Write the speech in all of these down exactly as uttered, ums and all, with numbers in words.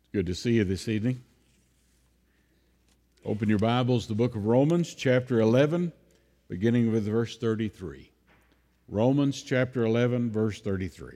Good to see you this evening. Open your Bibles to the book of Romans, chapter eleven, beginning with verse thirty-three. Romans chapter eleven, verse thirty-three.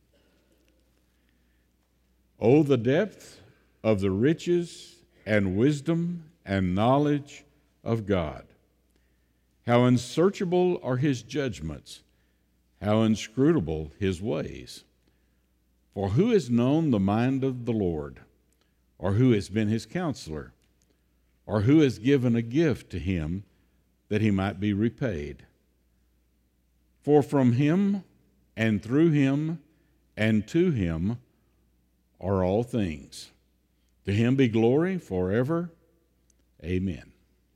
Oh, the depth of the riches and wisdom and knowledge of God. How unsearchable are his judgments, how inscrutable his ways. For who has known the mind of the Lord, or who has been his counselor, or who has given a gift to him that he might be repaid? For from him and through him and to him are all things. To him be glory forever. Amen.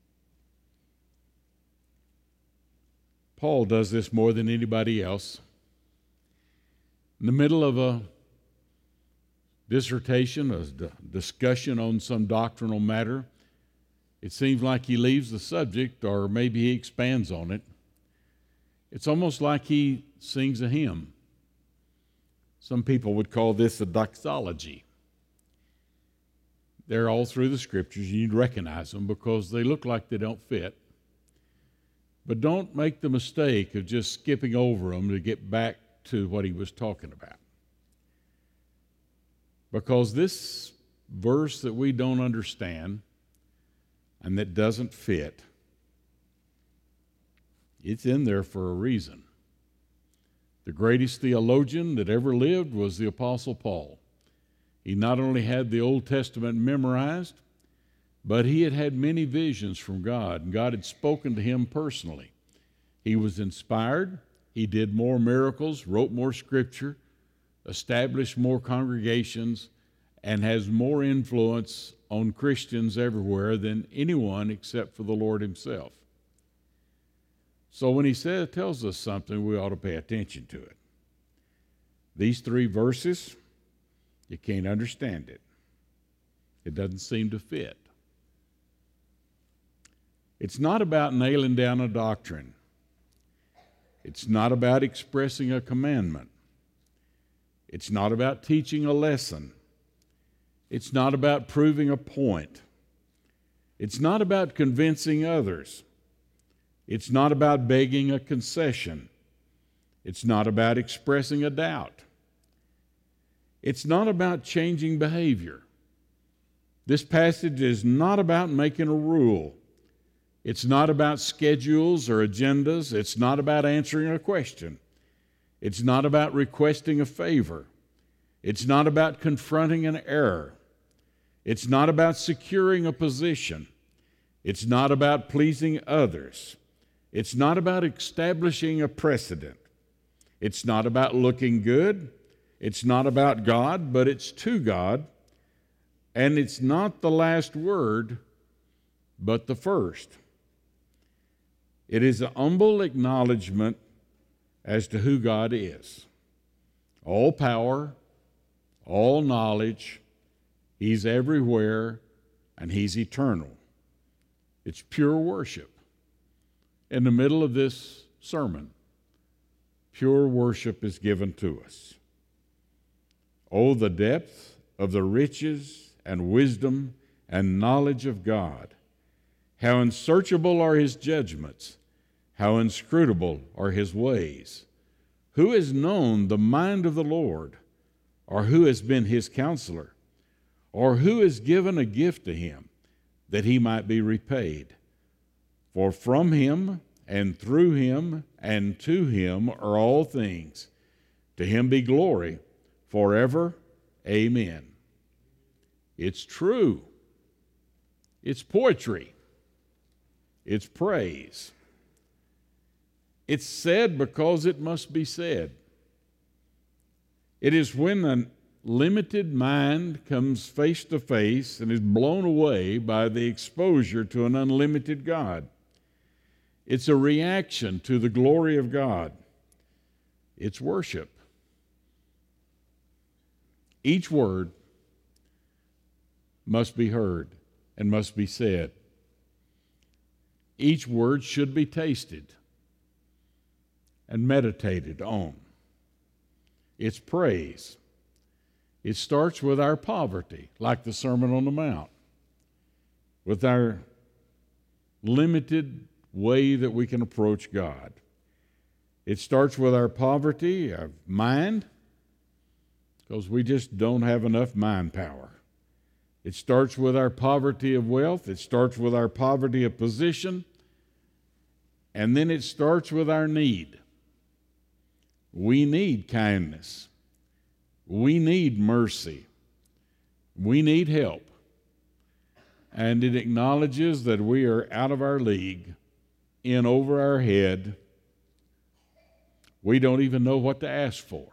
Paul does this more than anybody else. In the middle of a dissertation, a discussion on some doctrinal matter, it seems like he leaves the subject, or maybe he expands on it. It's almost like he sings a hymn. Some people would call this a doxology. They're all through the scriptures. You need to recognize them because they look like they don't fit. But don't make the mistake of just skipping over them to get back to what he was talking about. Because this verse that we don't understand and that doesn't fit, it's in there for a reason. The greatest theologian that ever lived was the Apostle Paul. He not only had the Old Testament memorized, but he had had many visions from God, and God had spoken to him personally. He was inspired. He did more miracles, wrote more scripture, established more congregations, and has more influence on Christians everywhere than anyone except for the Lord himself. So when he says, tells us something, we ought to pay attention to it. These three verses, you can't understand it. It doesn't seem to fit. It's not about nailing down a doctrine. It's not about expressing a commandment. It's not about teaching a lesson. It's not about proving a point. It's not about convincing others. It's not about begging a concession. It's not about expressing a doubt. It's not about changing behavior. This passage is not about making a rule. It's not about schedules or agendas. It's not about answering a question. It's not about requesting a favor. It's not about confronting an error. It's not about securing a position. It's not about pleasing others. It's not about establishing a precedent. It's not about looking good. It's not about God, but it's to God. And it's not the last word, but the first. It is a humble acknowledgement as to who God is. All power, all knowledge, he's everywhere, and he's eternal. It's pure worship. In the middle of this sermon, pure worship is given to us. Oh, the depth of the riches and wisdom and knowledge of God. How unsearchable are his judgments, how inscrutable are his ways. Who has known the mind of the Lord, or who has been his counselor, or who has given a gift to him that he might be repaid? For from him and through him and to him are all things. To him be glory forever. Amen. It's true. It's poetry. It's praise. It's said because it must be said. It is when a limited mind comes face to face and is blown away by the exposure to an unlimited God. It's a reaction to the glory of God. It's worship. Each word must be heard and must be said. Each word should be tasted and meditated on. It's praise. It starts with our poverty, like the Sermon on the Mount, with our limited way that we can approach God. It starts with our poverty of mind, because we just don't have enough mind power. It starts with our poverty of wealth. It starts with our poverty of position. And then it starts with our need. We need kindness. We need mercy. We need help. And it acknowledges that we are out of our league, in over our head. We don't even know what to ask for.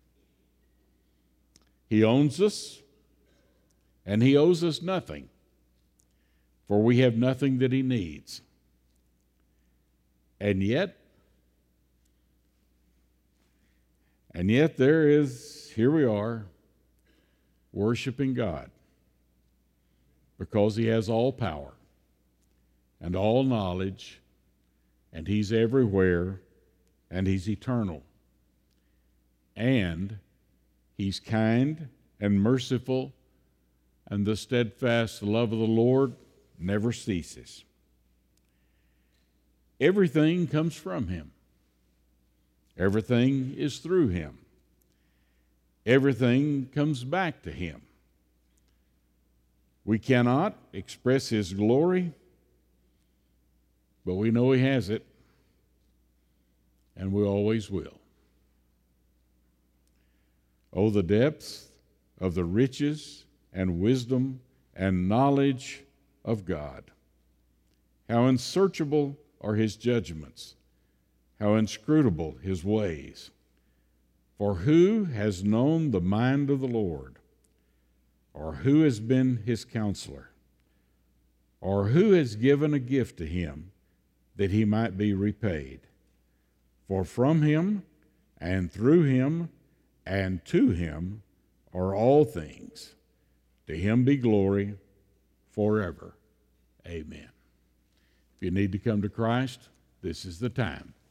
He owns us, and He owes us nothing, for we have nothing that He needs. And yet, and yet there is, here we are, worshiping God, because He has all power and all knowledge, and He's everywhere, and He's eternal. And He's kind and merciful, and the steadfast love of the Lord never ceases. Everything comes from Him. Everything is through Him. Everything comes back to Him. We cannot express His glory, but we know He has it, and we always will. Oh, the depth of the riches and wisdom and knowledge of God. How unsearchable are His judgments, how inscrutable His ways. For who has known the mind of the Lord? Or who has been His counselor? Or who has given a gift to Him that He might be repaid? For from Him and through Him and to Him are all things. To Him be glory forever. Amen. If you need to come to Christ, this is the time.